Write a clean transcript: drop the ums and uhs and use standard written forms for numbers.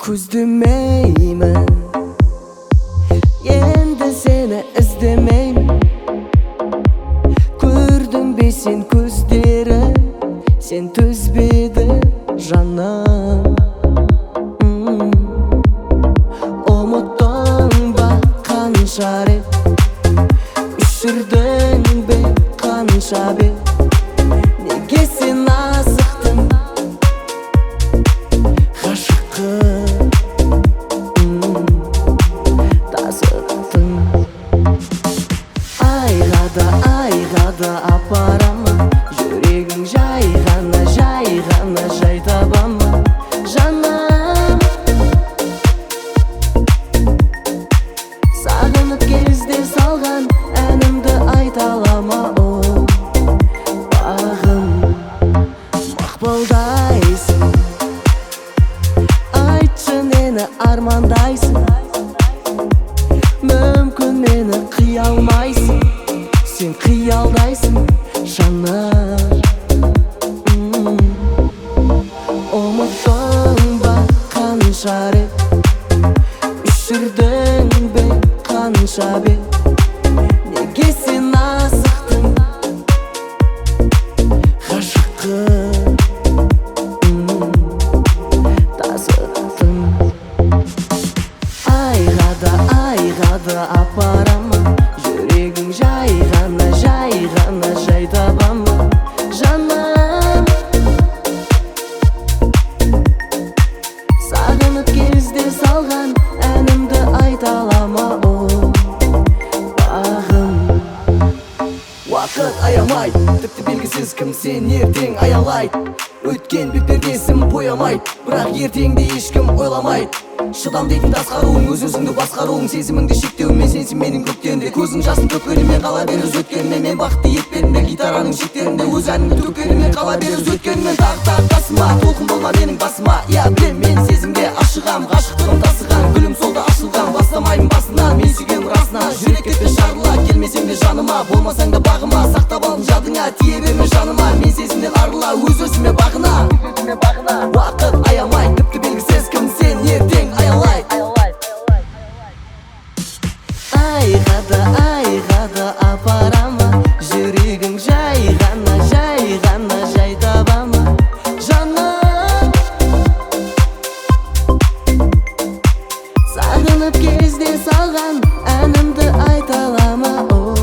Көздемеймін, енді сені іздемеймін. Көрдің бе сен көздері, сен төзбеді жаным. Ұмыттың ба қанша рет, өшірдің бе қанша бет. Неге сен асықтың ғашыққа, тасыттың. Айға да апарама, жүрегің жай ғана жай табама жаным. Сағынып кезде салған әнімді айта алама, о бағым мақпалдайсың. Айтшы нені армандайсың, мүмкін мені қия алмайсың, сен қиялдайсың жаным. Ұмыттың ба қанша рет, өшірдің бе қанша бет. Неге сен асықтың ғашыққа, тасыттың. Айға да апарама, жүрегің жай ғана жай табама жаным. Сағынып кезде салған әнімді айта алама, о бағым. Уақыт аямайды, тіпті белгісіз кім сен ертең аялайды. Өткен бетпердесін боямайды, бірақ ертеңді ешкім ойламайды. Шыдам дейтін тасқаруың, өз-өзіңді басқаруың, сезіміңді шектеумен сенсің менің көктемде. Көзің жасын төккенімен қала беріз өткенімен, мен бақытты етпедім гитараның шектерінде. Өз әніңді төккенімен қала беріз өткенімен. Тағы қасыма, толқын болма менің басыма. Я білем мен сезімге ашығам, ғашықтығым тасыған, гүлім солда ашылған. Бастамаймын басынан, мен сүйгенім расына, жүрек кетпес жарыла. Келмесең де жаныма, болмасаң да бағыма, сақтап алдым жадыңа, тие берме жаныма. Мен сезімнен арыла, өз-өзіме бағына. Уақыт аямай, тіпті белгісіз кім сен ертең аялайды. Айға да апарама, жүрегің жай ғана жай табама жаным. Сағынып кезде салған әнімді айта алама, о